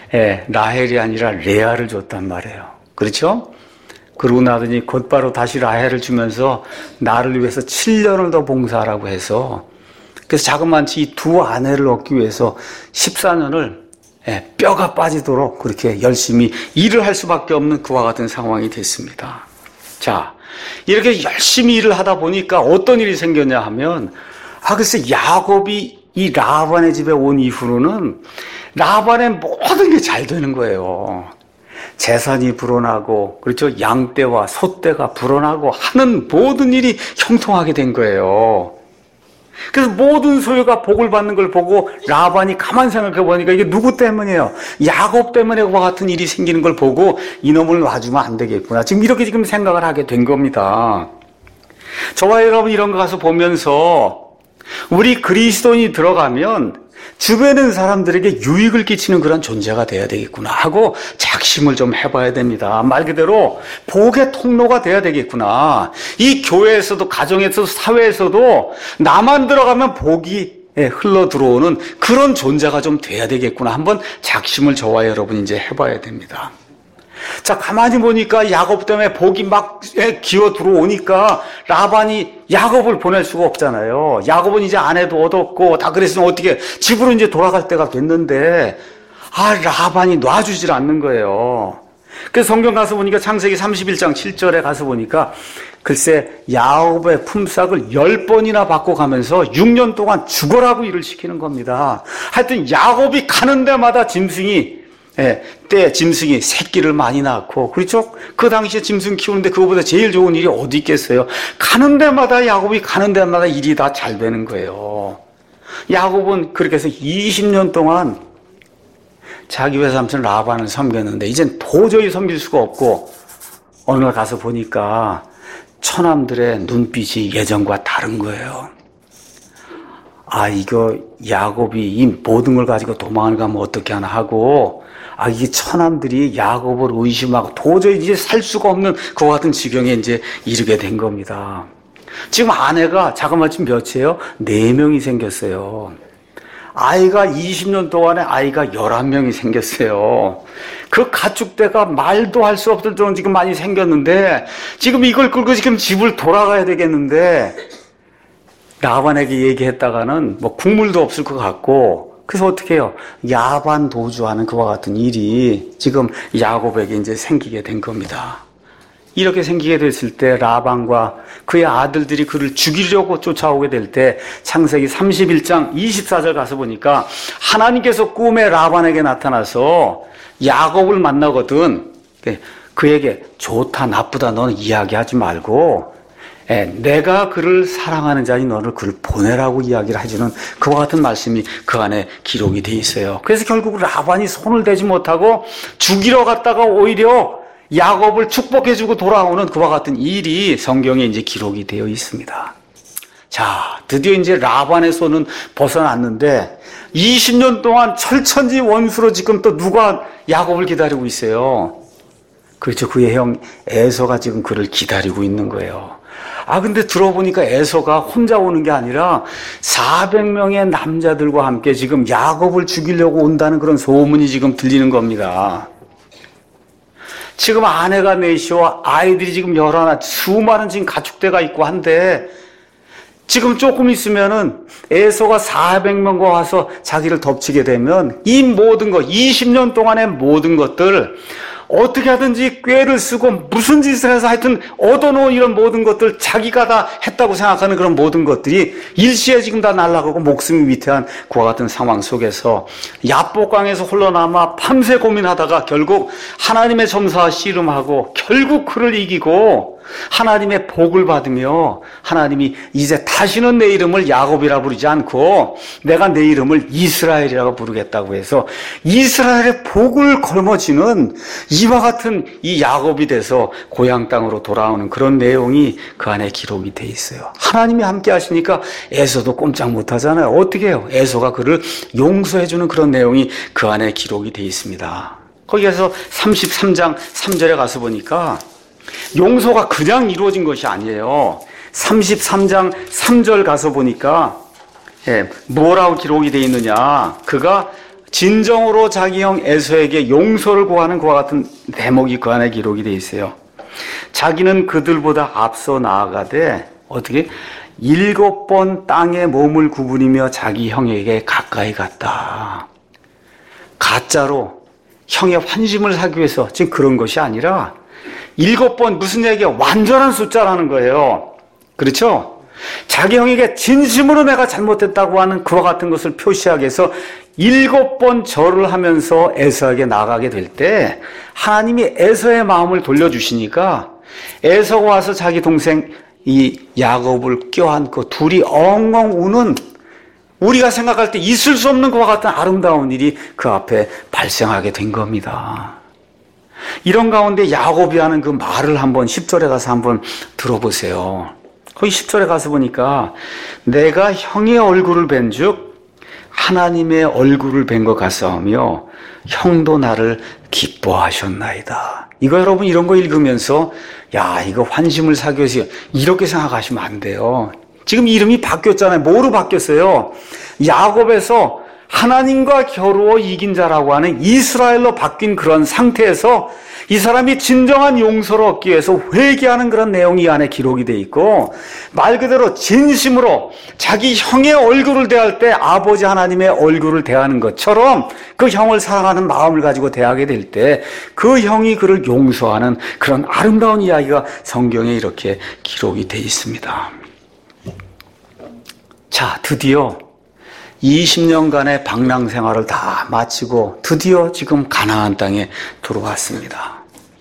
라헬이 아니라 레아를 줬단 말이에요. 그렇죠? 그러고 나더니 곧바로 다시 라헬을 주면서 나를 위해서 칠 년을 더 봉사하라고 해서, 그래서 자그만치 이 두 아내를 얻기 위해서 십사 년을 뼈가 빠지도록 그렇게 열심히 일을 할 수밖에 없는 그와 같은 상황이 됐습니다. 자, 이렇게 열심히 일을 하다 보니까 어떤 일이 생겼냐 하면, 아, 글쎄, 야곱이 이 라반의 집에 온 이후로는 라반의 모든 게 잘 되는 거예요. 재산이 불어나고, 그렇죠? 양떼와 소떼가 불어나고 하는 모든 일이 형통하게 된 거예요. 그래서 모든 소유가 복을 받는 걸 보고 라반이 가만 생각해 보니까 이게 누구 때문이에요? 야곱 때문에 그와 같은 일이 생기는 걸 보고 이놈을 놔주면 안 되겠구나. 지금 이렇게 지금 생각을 하게 된 겁니다. 저와 여러분 이런 거 가서 보면서 우리 그리스도인이 들어가면 주변에 있는 사람들에게 유익을 끼치는 그런 존재가 돼야 되겠구나 하고 작심을 좀 해봐야 됩니다. 말 그대로 복의 통로가 돼야 되겠구나. 이 교회에서도, 가정에서도, 사회에서도 나만 들어가면 복이 흘러 들어오는 그런 존재가 좀 돼야 되겠구나. 한번 작심을 저와 여러분 이제 해봐야 됩니다. 자, 가만히 보니까 야곱 때문에 복이 막 기어 들어오니까 라반이 야곱을 보낼 수가 없잖아요. 야곱은 이제 아내도 얻었고 다 그랬으면 어떻게 집으로 이제 돌아갈 때가 됐는데, 아, 라반이 놔주질 않는 거예요. 그래서 성경 가서 보니까 창세기 삼십일 장 칠 절에 가서 보니까 글쎄 야곱의 품삯을 열 번이나 받고 가면서 육 년 동안 죽어라고 일을 시키는 겁니다. 하여튼 야곱이 가는 데마다 짐승이 예, 때 짐승이 새끼를 많이 낳고, 그렇죠? 그 당시에 짐승 키우는데 그거보다 제일 좋은 일이 어디 있겠어요? 가는 데마다, 야곱이 가는 데마다 일이 다 잘 되는 거예요. 야곱은 그렇게 해서 이십 년 동안 자기 외삼촌 라반을 섬겼는데 이젠 도저히 섬길 수가 없고, 어느 날 가서 보니까 처남들의 눈빛이 예전과 다른 거예요. 아, 이거 야곱이 이 모든 걸 가지고 도망을 가면 어떻게 하나 하고, 아, 이 처남들이 야곱을 의심하고 도저히 이제 살 수가 없는 그와 같은 지경에 이제 이르게 된 겁니다. 지금 아내가 자그마치 몇이에요? 네 명이 생겼어요. 아이가 이십 년 동안에 아이가 열한 명이 생겼어요. 그 가축대가 말도 할 수 없을 정도로 지금 많이 생겼는데, 지금 이걸 끌고 지금 집을 돌아가야 되겠는데, 라반에게 얘기했다가는 뭐 국물도 없을 것 같고, 그래서 어떻게 해요? 야반 도주하는 그와 같은 일이 지금 야곱에게 이제 생기게 된 겁니다. 이렇게 생기게 됐을 때 라반과 그의 아들들이 그를 죽이려고 쫓아오게 될 때 창세기 삼십일 장 이십사 절 가서 보니까 하나님께서 꿈에 라반에게 나타나서 야곱을 만나거든 그에게 좋다 나쁘다 너는 이야기하지 말고 예, 내가 그를 사랑하는 자니 너를 그를 보내라고 이야기를 해주는 그와 같은 말씀이 그 안에 기록이 돼 있어요. 그래서 결국 라반이 손을 대지 못하고 죽이러 갔다가 오히려 야곱을 축복해주고 돌아오는 그와 같은 일이 성경에 이제 기록이 되어 있습니다. 자, 드디어 이제 라반의 손은 벗어났는데 이십 년 동안 철천지 원수로 지금 또 누가 야곱을 기다리고 있어요? 그렇죠. 그의 형 에서가 지금 그를 기다리고 있는 거예요. 아, 근데 들어보니까 에서가 혼자 오는 게 아니라 사백 명의 남자들과 함께 지금 야곱을 죽이려고 온다는 그런 소문이 지금 들리는 겁니다. 지금 아내가 넷이요, 아이들이 지금 열하나, 수많은 지금 가축대가 있고 한데, 지금 조금 있으면은 에서가 사백 명과 와서 자기를 덮치게 되면 이 모든 것, 이십 년 동안의 모든 것들, 어떻게 하든지 꾀를 쓰고 무슨 짓을 해서 하여튼 얻어놓은 이런 모든 것들 자기가 다 했다고 생각하는 그런 모든 것들이 일시에 지금 다 날아가고 목숨이 위태한 그와 같은 상황 속에서 야복강에서 홀로 남아 밤새 고민하다가 결국 하나님의 점사와 씨름하고 결국 그를 이기고 하나님의 복을 받으며 하나님이 이제 다시는 내 이름을 야곱이라 부르지 않고 내가 내 이름을 이스라엘이라고 부르겠다고 해서 이스라엘의 복을 걸머쥐는 이와 같은 이 야곱이 돼서 고향 땅으로 돌아오는 그런 내용이 그 안에 기록이 돼 있어요. 하나님이 함께 하시니까 에서도 꼼짝 못 하잖아요. 어떻게 해요? 에서가 그를 용서해주는 그런 내용이 그 안에 기록이 돼 있습니다. 거기에서 삼십삼 장 삼 절에 가서 보니까 용서가 그냥 이루어진 것이 아니에요. 삼십삼 장 삼 절 가서 보니까 예, 뭐라고 기록이 되어 있느냐. 그가 진정으로 자기 형 에서에게 용서를 구하는 그와 같은 대목이 그 안에 기록이 되어 있어요. 자기는 그들보다 앞서 나아가되 어떻게 일곱 번 땅에 몸을 구부리며 자기 형에게 가까이 갔다. 가짜로 형의 환심을 사기 위해서 지금 그런 것이 아니라 일곱 번 무슨 얘기야? 완전한 숫자라는 거예요. 그렇죠? 자기 형에게 진심으로 내가 잘못했다고 하는 그와 같은 것을 표시하기 위해서 일곱 번 절을 하면서 에서에게 나가게 될 때 하나님이 에서의 마음을 돌려주시니까 에서가 와서 자기 동생 이 야곱을 껴안고 둘이 엉엉 우는 우리가 생각할 때 있을 수 없는 것과 같은 아름다운 일이 그 앞에 발생하게 된 겁니다. 이런 가운데 야곱이 하는 그 말을 한번 십 절에 가서 한번 들어보세요. 거기 십 절에 가서 보니까 내가 형의 얼굴을 뵌즉 하나님의 얼굴을 뵌 것 같사오며 형도 나를 기뻐하셨나이다. 이거 여러분 이런 거 읽으면서 야 이거 환심을 사기 위해서 이렇게 생각하시면 안 돼요. 지금 이름이 바뀌었잖아요. 뭐로 바뀌었어요? 야곱에서 하나님과 겨루어 이긴 자라고 하는 이스라엘로 바뀐 그런 상태에서 이 사람이 진정한 용서를 얻기 위해서 회개하는 그런 내용이 이 안에 기록이 돼 있고 말 그대로 진심으로 자기 형의 얼굴을 대할 때 아버지 하나님의 얼굴을 대하는 것처럼 그 형을 사랑하는 마음을 가지고 대하게 될 때 그 형이 그를 용서하는 그런 아름다운 이야기가 성경에 이렇게 기록이 돼 있습니다. 자, 드디어 이십 년간의 방랑 생활을 다 마치고 드디어 지금 가나안 땅에 들어왔습니다.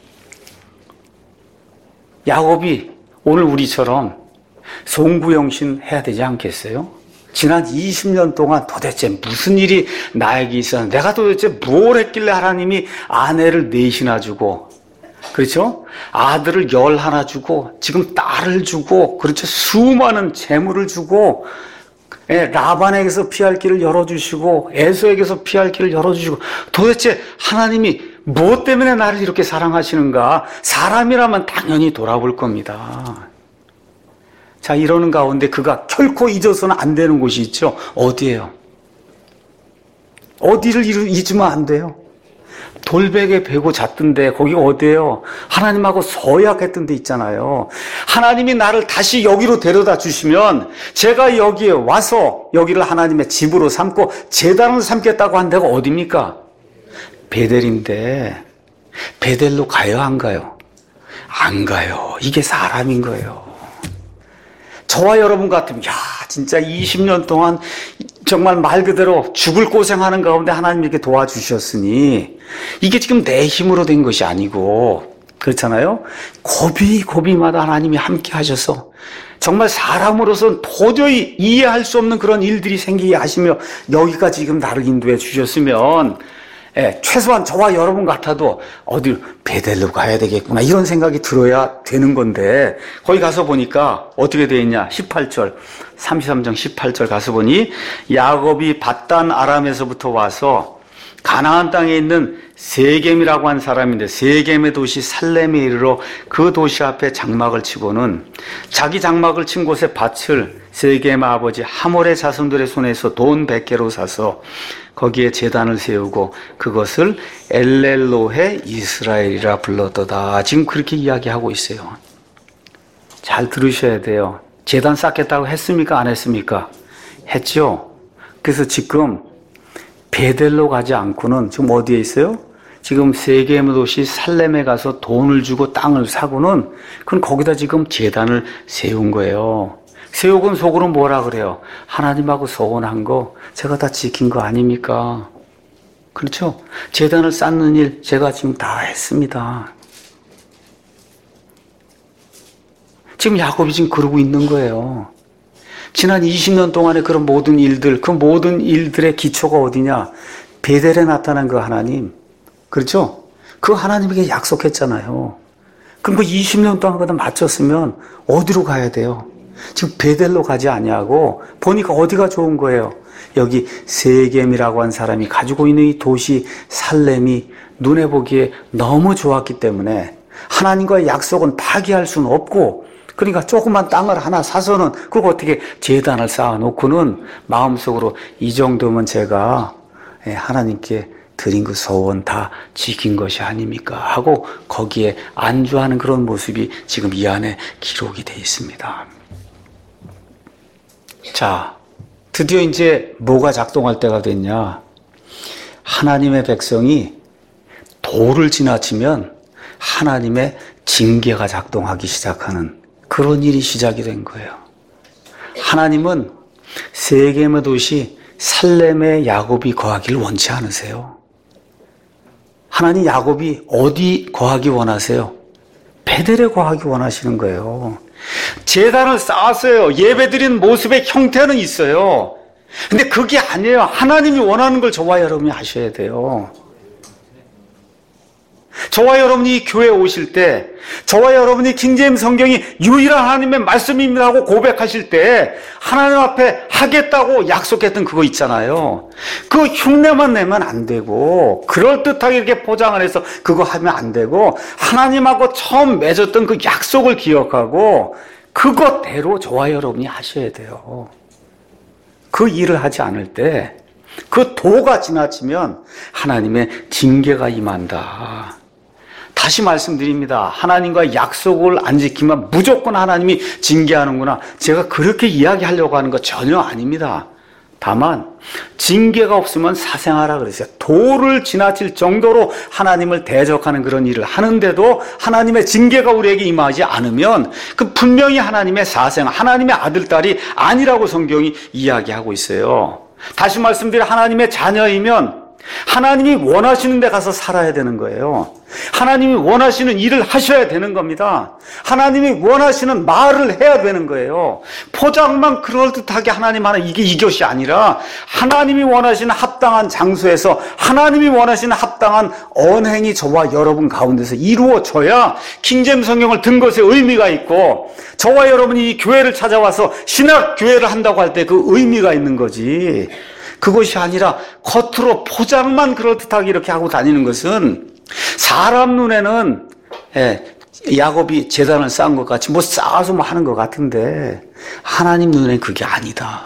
야곱이 오늘 우리처럼 송구영신 해야 되지 않겠어요? 지난 이십 년 동안 도대체 무슨 일이 나에게 있었는데 내가 도대체 뭘 했길래 하나님이 아내를 넷이나 주고 그렇죠? 아들을 열 하나 주고 지금 딸을 주고 그렇죠? 수많은 재물을 주고 예, 라반에게서 피할 길을 열어주시고 에서에게서 피할 길을 열어주시고 도대체 하나님이 무엇 때문에 나를 이렇게 사랑하시는가? 사람이라면 당연히 돌아볼 겁니다. 자, 이러는 가운데 그가 결코 잊어서는 안 되는 곳이 있죠. 어디예요? 어디를 잊으면 안 돼요? 돌베개 베고 잤던데 거기가 어디예요? 하나님하고 서약했던 데 있잖아요. 하나님이 나를 다시 여기로 데려다 주시면 제가 여기에 와서 여기를 하나님의 집으로 삼고 제단을 삼겠다고 한 데가 어디입니까? 베델인데 베델로 가요 안 가요? 안 가요. 이게 사람인 거예요. 저와 여러분 같으면 야 진짜 이십 년 동안 정말 말 그대로 죽을 고생하는 가운데 하나님이 이렇게 도와주셨으니 이게 지금 내 힘으로 된 것이 아니고 그렇잖아요. 고비 고비마다 하나님이 함께 하셔서 정말 사람으로서는 도저히 이해할 수 없는 그런 일들이 생기게 하시며 여기까지 지금 나를 인도해 주셨으면 예, 최소한 저와 여러분 같아도 어디 베델로 가야 되겠구나 이런 생각이 들어야 되는 건데 거기 가서 보니까 어떻게 되어 있냐 십팔 절 삼십삼 장 십팔 절 가서 보니 야곱이 밧단 아람에서부터 와서 가나안 땅에 있는 세겜이라고 한 사람인데 세겜의 도시 살렘에 이르러 그 도시 앞에 장막을 치고는 자기 장막을 친 곳에 밭을 세겜 아버지 하몰의 자손들의 손에서 돈 백 개로 사서 거기에 제단을 세우고 그것을 엘렐로헤 이스라엘이라 불렀도다. 지금 그렇게 이야기하고 있어요. 잘 들으셔야 돼요. 제단 쌓겠다고 했습니까? 안 했습니까? 했죠. 그래서 지금 베델로 가지 않고는 지금 어디에 있어요? 지금 세겜 도시 살렘에 가서 돈을 주고 땅을 사고는 그건 거기다 지금 제단을 세운 거예요. 세우곤 속으로 뭐라 그래요? 하나님하고 서원한 거 제가 다 지킨 거 아닙니까? 그렇죠? 제단을 쌓는 일 제가 지금 다 했습니다. 지금 야곱이 지금 그러고 있는 거예요. 지난 이십 년 동안의 그런 모든 일들, 그 모든 일들의 기초가 어디냐? 베델에 나타난 그 하나님. 그렇죠? 그 하나님에게 약속했잖아요. 그럼 그 이십 년 동안 그다 맞췄으면 어디로 가야 돼요? 지금 베델로 가지 아니하고 보니까 어디가 좋은 거예요? 여기 세겜이라고 한 사람이 가지고 있는 이 도시 살렘이 눈에 보기에 너무 좋았기 때문에 하나님과의 약속은 파기할 수는 없고, 그러니까 조그만 땅을 하나 사서는 그거 어떻게 제단을 쌓아놓고는 마음속으로 이 정도면 제가 하나님께 드린 그 소원 다 지킨 것이 아닙니까? 하고 거기에 안주하는 그런 모습이 지금 이 안에 기록이 되어 있습니다. 자, 드디어 이제 뭐가 작동할 때가 됐냐? 하나님의 백성이 도를 지나치면 하나님의 징계가 작동하기 시작하는 그런 일이 시작이 된 거예요. 하나님은 세겜의 도시 살렘에 야곱이 거하기를 원치 않으세요. 하나님 야곱이 어디 거하기 원하세요? 베델에 거하기 원하시는 거예요. 제단을 쌓았어요. 예배드리는 모습의 형태는 있어요. 근데 그게 아니에요. 하나님이 원하는 걸 저와 여러분이 하셔야 돼요. 저와 여러분이 이 교회에 오실 때, 저와 여러분이 킹제임스 성경이 유일한 하나님의 말씀입니다고 고백하실 때 하나님 앞에 하겠다고 약속했던 그거 있잖아요. 그 흉내만 내면 안 되고, 그럴듯하게 이렇게 포장을 해서 그거 하면 안 되고, 하나님하고 처음 맺었던 그 약속을 기억하고 그것대로 저와 여러분이 하셔야 돼요. 그 일을 하지 않을 때 그 도가 지나치면 하나님의 징계가 임한다. 다시 말씀드립니다. 하나님과 약속을 안 지키면 무조건 하나님이 징계하는구나. 제가 그렇게 이야기하려고 하는 거 전혀 아닙니다. 다만 징계가 없으면 사생하라 그랬어요. 도를 지나칠 정도로 하나님을 대적하는 그런 일을 하는데도 하나님의 징계가 우리에게 임하지 않으면 그 분명히 하나님의 사생, 하나님의 아들, 딸이 아니라고 성경이 이야기하고 있어요. 다시 말씀드려 하나님의 자녀이면 하나님이 원하시는 데 가서 살아야 되는 거예요. 하나님이 원하시는 일을 하셔야 되는 겁니다. 하나님이 원하시는 말을 해야 되는 거예요. 포장만 그럴듯하게 하나님 하나 이게 이것이 아니라 하나님이 원하시는 합당한 장소에서 하나님이 원하시는 합당한 언행이 저와 여러분 가운데서 이루어져야 킹제임스 성경을 든 것에 의미가 있고, 저와 여러분이 이 교회를 찾아와서 신학 교회를 한다고 할 때 그 의미가 있는 거지. 그것이 아니라 겉으로 포장만 그럴듯하게 이렇게 하고 다니는 것은 사람 눈에는 예, 야곱이 제단을 쌓은 것 같이 뭐 쌓아서 뭐 하는 것 같은데 하나님 눈에는 그게 아니다.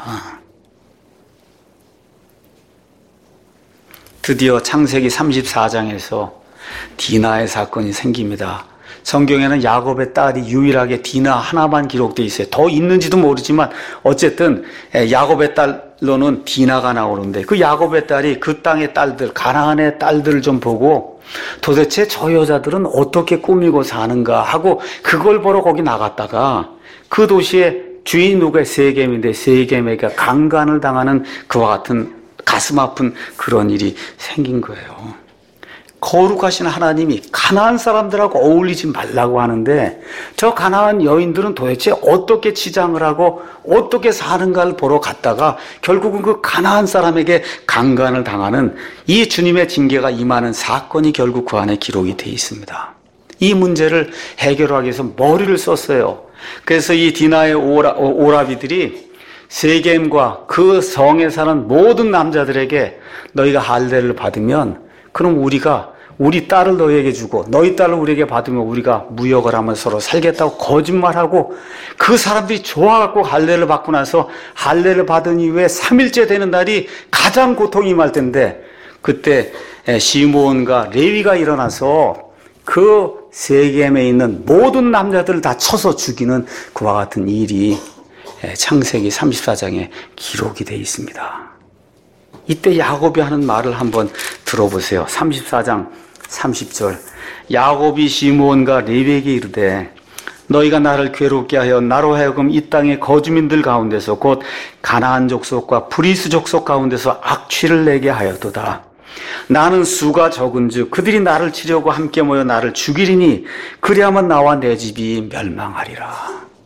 드디어 창세기 삼십사 장에서 디나의 사건이 생깁니다. 성경에는 야곱의 딸이 유일하게 디나 하나만 기록되어 있어요. 더 있는지도 모르지만 어쨌든 야곱의 딸로는 디나가 나오는데, 그 야곱의 딸이 그 땅의 딸들, 가나안의 딸들을 좀 보고 도대체 저 여자들은 어떻게 꾸미고 사는가 하고 그걸 보러 거기 나갔다가 그 도시의 주인 누가 세겜인데 세겜에게 강간을 당하는 그와 같은 가슴 아픈 그런 일이 생긴 거예요. 거룩하신 하나님이 가나안 사람들하고 어울리지 말라고 하는데 저 가나안 여인들은 도대체 어떻게 치장을 하고 어떻게 사는가를 보러 갔다가 결국은 그 가나안 사람에게 강간을 당하는 이 주님의 징계가 임하는 사건이 결국 그 안에 기록이 되어 있습니다. 이 문제를 해결하기 위해서 머리를 썼어요. 그래서 이 디나의 오라, 오라비들이 세겜과 그 성에 사는 모든 남자들에게 너희가 할례를 받으면 그럼 우리가 우리 딸을 너희에게 주고 너희 딸을 우리에게 받으면 우리가 무역을 하면서 서로 살겠다고 거짓말하고, 그 사람들이 좋아갖고 할례를 받고 나서 할례를 받은 이후에 삼 일째 되는 날이 가장 고통이 임할 텐데 그때 시므온과 레위가 일어나서 그 세겜에 있는 모든 남자들을 다 쳐서 죽이는 그와 같은 일이 창세기 삼십사 장에 기록이 되어 있습니다. 이때 야곱이 하는 말을 한번 들어보세요. 삼십사 장 삼십 절. 야곱이 시므온과 레위에게 이르되 너희가 나를 괴롭게 하여 나로 하여금 이 땅의 거주민들 가운데서 곧 가나안 족속과 브리스 족속 가운데서 악취를 내게 하였도다. 나는 수가 적은즉 그들이 나를 치려고 함께 모여 나를 죽이리니 그리하면 나와 내 집이 멸망하리라.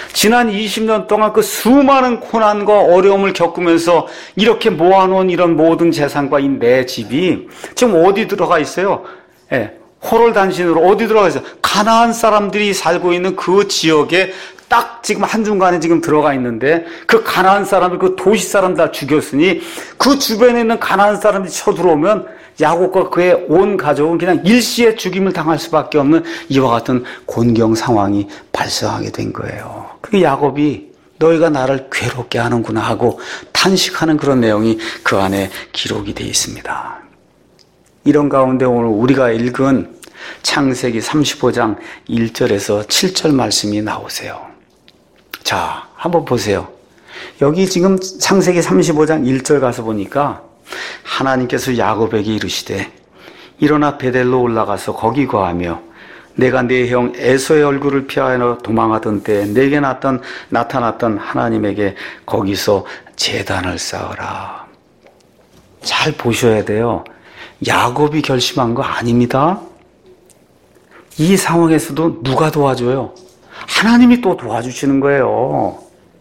지난 이십 년 동안 그 수많은 고난과 어려움을 겪으면서 이렇게 모아놓은 이런 모든 재산과 이 내 집이 지금 어디 들어가 있어요? 예, 호롤단신으로 어디 들어가 있어요? 가나안 사람들이 살고 있는 그 지역에 딱 지금 한중간에 지금 들어가 있는데, 그 가나안 사람들, 그 도시 사람들 다 죽였으니 그 주변에 있는 가나안 사람들이 쳐들어오면 야곱과 그의 온 가족은 그냥 일시에 죽임을 당할 수밖에 없는 이와 같은 곤경 상황이 발생하게 된 거예요. 그 야곱이 너희가 나를 괴롭게 하는구나 하고 탄식하는 그런 내용이 그 안에 기록이 되어 있습니다. 이런 가운데 오늘 우리가 읽은 창세기 삼십오 장 일 절에서 칠 절 말씀이 나오세요. 자, 한번 보세요. 여기 지금 창세기 삼십오 장 일 절 가서 보니까 하나님께서 야곱에게 이르시되 일어나 베델로 올라가서 거기 거하며 내가 네 형 에서의 얼굴을 피하여 도망하던 때에 내게 나타났던, 나타났던 하나님에게 거기서 제단을 쌓으라. 잘 보셔야 돼요. 야곱이 결심한 거 아닙니다. 이 상황에서도 누가 도와줘요? 하나님이 또 도와주시는 거예요.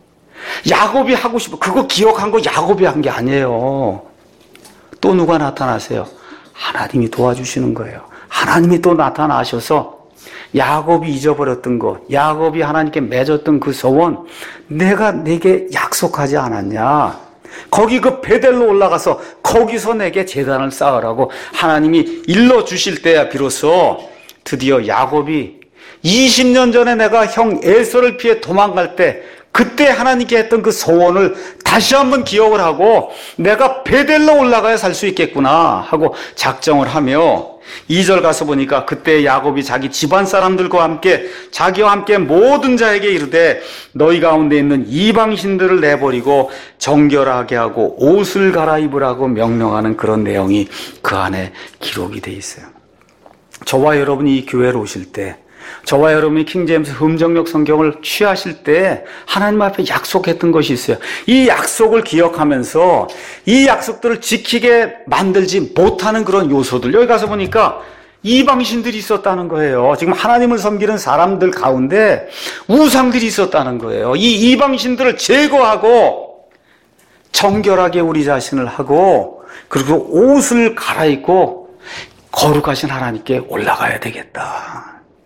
야곱이 하고 싶어, 그거 기억한 거 야곱이 한 게 아니에요. 또 누가 나타나세요? 하나님이 도와주시는 거예요. 하나님이 또 나타나셔서 야곱이 잊어버렸던 것, 야곱이 하나님께 맺었던 그 소원, 내가 내게 약속하지 않았냐? 거기 그 베델로 올라가서 거기서 내게 제단을 쌓으라고 하나님이 일러주실 때야 비로소 드디어 야곱이 이십 년 전에 내가 형 에서를 피해 도망갈 때 그때 하나님께 했던 그 소원을 다시 한번 기억을 하고 내가 베델로 올라가야 살 수 있겠구나 하고 작정을 하며, 이 절 가서 보니까 그때 야곱이 자기 집안 사람들과 함께 자기와 함께 모든 자에게 이르되 너희 가운데 있는 이방신들을 내버리고 정결하게 하고 옷을 갈아입으라고 명령하는 그런 내용이 그 안에 기록이 돼 있어요. 저와 여러분이 이 교회로 오실 때, 저와 여러분이 킹제임스 흠정력 성경을 취하실 때 하나님 앞에 약속했던 것이 있어요. 이 약속을 기억하면서 이 약속들을 지키게 만들지 못하는 그런 요소들, 여기 가서 보니까 이방신들이 있었다는 거예요. 지금 하나님을 섬기는 사람들 가운데 우상들이 있었다는 거예요. 이 이방신들을 제거하고 정결하게 우리 자신을 하고 그리고 옷을 갈아입고 거룩하신 하나님께 올라가야 되겠다.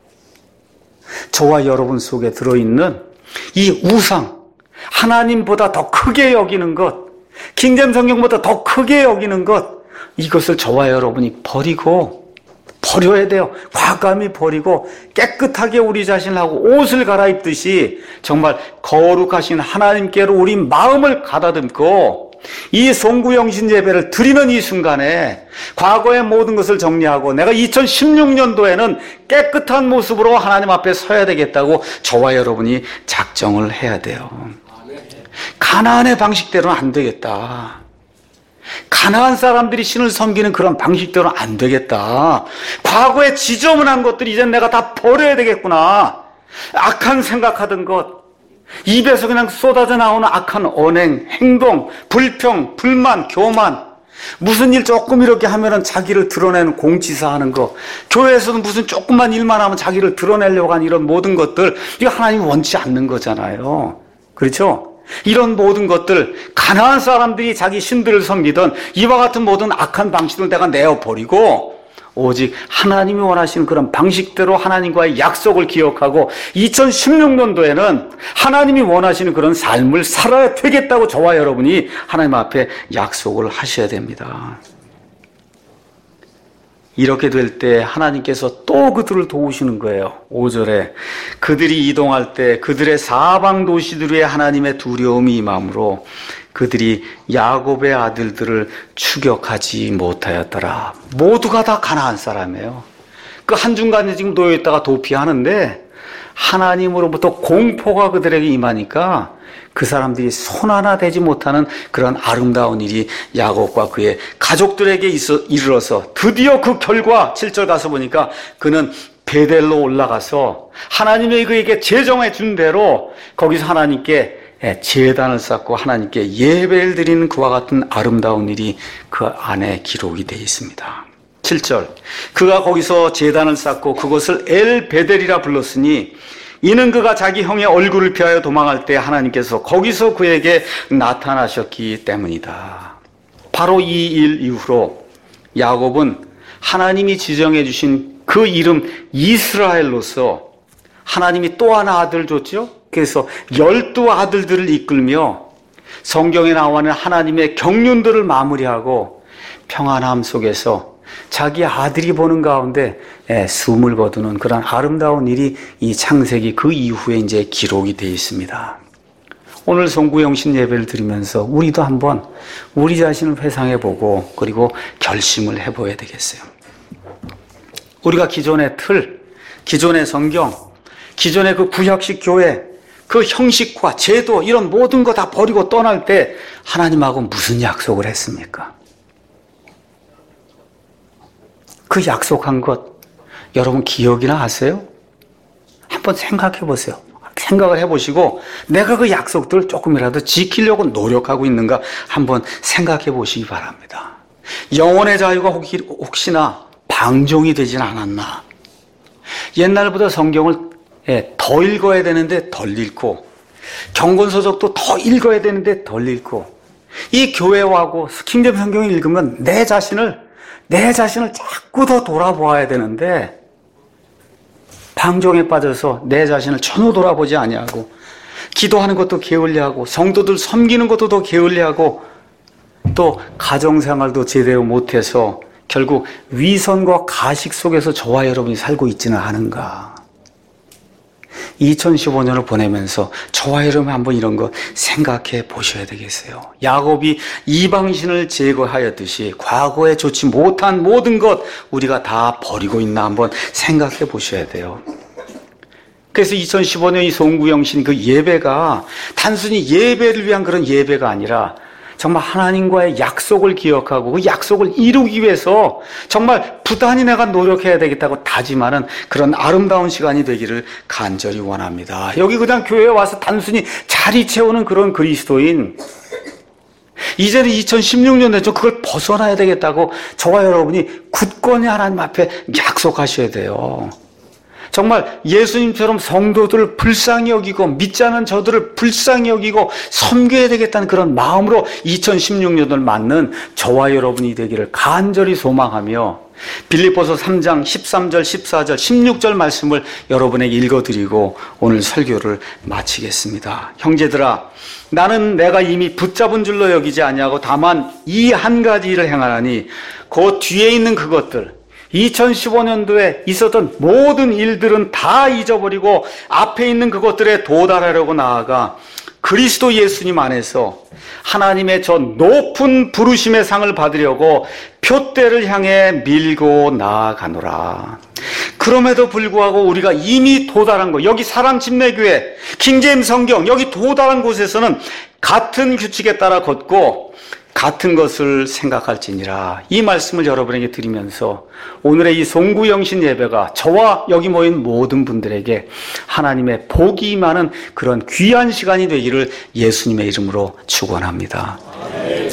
저와 여러분 속에 들어있는 이 우상, 하나님보다 더 크게 여기는 것, 킹제임스 성경보다 더 크게 여기는 것, 이것을 저와 여러분이 버리고 버려야 돼요. 과감히 버리고 깨끗하게 우리 자신을 하고 옷을 갈아입듯이 정말 거룩하신 하나님께로 우리 마음을 가다듬고 이 송구영신 예배를 드리는 이 순간에 과거의 모든 것을 정리하고 내가 이천십육 년도에는 깨끗한 모습으로 하나님 앞에 서야 되겠다고 저와 여러분이 작정을 해야 돼요. 가나안의 방식대로는 안 되겠다. 가나안 사람들이 신을 섬기는 그런 방식대로는 안 되겠다. 과거에 지저분한 것들이 이제 내가 다 버려야 되겠구나. 악한 생각하던 것, 입에서 그냥 쏟아져 나오는 악한 언행, 행동, 불평, 불만, 교만, 무슨 일 조금 이렇게 하면은 자기를 드러내는 공치사하는 거, 교회에서는 무슨 조금만 일만 하면 자기를 드러내려고 하는 이런 모든 것들, 이거 하나님이 원치 않는 거잖아요. 그렇죠? 이런 모든 것들, 가나안 사람들이 자기 신들을 섬기던 이와 같은 모든 악한 방식을 내가 내어버리고 오직 하나님이 원하시는 그런 방식대로 하나님과의 약속을 기억하고 이천십육 년도에는 하나님이 원하시는 그런 삶을 살아야 되겠다고 저와 여러분이 하나님 앞에 약속을 하셔야 됩니다. 이렇게 될 때 하나님께서 또 그들을 도우시는 거예요. 오 절에 그들이 이동할 때 그들의 사방 도시들 위에 하나님의 두려움이 임함으로 그들이 야곱의 아들들을 추격하지 못하였더라. 모두가 다 가나안 사람이에요. 그 한중간에 지금 놓여있다가 도피하는데 하나님으로부터 공포가 그들에게 임하니까 그 사람들이 손 하나 대지 못하는 그런 아름다운 일이 야곱과 그의 가족들에게 있어, 이르러서 드디어 그 결과 칠 절 가서 보니까 그는 베델로 올라가서 하나님이 그에게 제정해 준 대로 거기서 하나님께 제단을 쌓고 하나님께 예배를 드리는 그와 같은 아름다운 일이 그 안에 기록이 되어 있습니다. 칠 절 그가 거기서 제단을 쌓고 그것을 엘 베델이라 불렀으니 이는 그가 자기 형의 얼굴을 피하여 도망할 때 하나님께서 거기서 그에게 나타나셨기 때문이다. 바로 이 일 이후로 야곱은 하나님이 지정해 주신 그 이름 이스라엘로서 하나님이 또 하나 아들 줬죠. 그래서 열두 아들들을 이끌며 성경에 나와 있는 하나님의 경륜들을 마무리하고 평안함 속에서 자기 아들이 보는 가운데 숨을 거두는 그런 아름다운 일이 이 창세기 그 이후에 이제 기록이 되어 있습니다. 오늘 송구영신 예배를 드리면서 우리도 한번 우리 자신을 회상해 보고 그리고 결심을 해봐야 되겠어요. 우리가 기존의 틀, 기존의 성경, 기존의 그 구약식 교회, 그 형식과 제도 이런 모든 거 다 버리고 떠날 때 하나님하고 무슨 약속을 했습니까? 그 약속한 것 여러분 기억이나 하세요? 한번 생각해 보세요. 생각을 해보시고 내가 그 약속들을 조금이라도 지키려고 노력하고 있는가 한번 생각해 보시기 바랍니다. 영혼의 자유가 혹시나 방종이 되진 않았나? 옛날보다 성경을 더 읽어야 되는데 덜 읽고 경건서적도 더 읽어야 되는데 덜 읽고 이 교회하고 킹잼 성경을 읽으면 내 자신을 내 자신을 자꾸 더 돌아보아야 되는데 방종에 빠져서 내 자신을 전혀 돌아보지 아니하고 기도하는 것도 게을리하고 성도들 섬기는 것도 더 게을리하고 또 가정생활도 제대로 못해서 결국 위선과 가식 속에서 저와 여러분이 살고 있지는 않은가. 이천십오 년을 보내면서 저와 여러분 한번 이런 거 생각해 보셔야 되겠어요. 야곱이 이방신을 제거하였듯이 과거에 좋지 못한 모든 것 우리가 다 버리고 있나 한번 생각해 보셔야 돼요. 그래서 이천십오 년 이 송구영신 그 예배가 단순히 예배를 위한 그런 예배가 아니라 정말 하나님과의 약속을 기억하고 그 약속을 이루기 위해서 정말 부단히 내가 노력해야 되겠다고 다짐하는 그런 아름다운 시간이 되기를 간절히 원합니다. 여기 그냥 교회에 와서 단순히 자리 채우는 그런 그리스도인, 이제는 이천십육 년 되죠. 그걸 벗어나야 되겠다고 저와 여러분이 굳건히 하나님 앞에 약속하셔야 돼요. 정말 예수님처럼 성도들을 불쌍히 여기고 믿지 않은 저들을 불쌍히 여기고 섬겨야 되겠다는 그런 마음으로 이천십육 년을 맞는 저와 여러분이 되기를 간절히 소망하며 빌립보서 삼 장 십삼 절, 십사 절, 십육 절 말씀을 여러분에게 읽어드리고 오늘 설교를 마치겠습니다. 형제들아, 나는 내가 이미 붙잡은 줄로 여기지 아니하고 다만 이 한 가지 일을 행하나니 그 뒤에 있는 그것들, 이천십오 년도에 있었던 모든 일들은 다 잊어버리고 앞에 있는 그것들에 도달하려고 나아가 그리스도 예수님 안에서 하나님의 저 높은 부르심의 상을 받으려고 표대를 향해 밀고 나아가노라. 그럼에도 불구하고 우리가 이미 도달한 것, 여기 사랑침례교회, 킹제임스 성경, 여기 도달한 곳에서는 같은 규칙에 따라 걷고 같은 것을 생각할지니라. 이 말씀을 여러분에게 드리면서 오늘의 이 송구영신 예배가 저와 여기 모인 모든 분들에게 하나님의 복이 임하는 그런 귀한 시간이 되기를 예수님의 이름으로 축원합니다.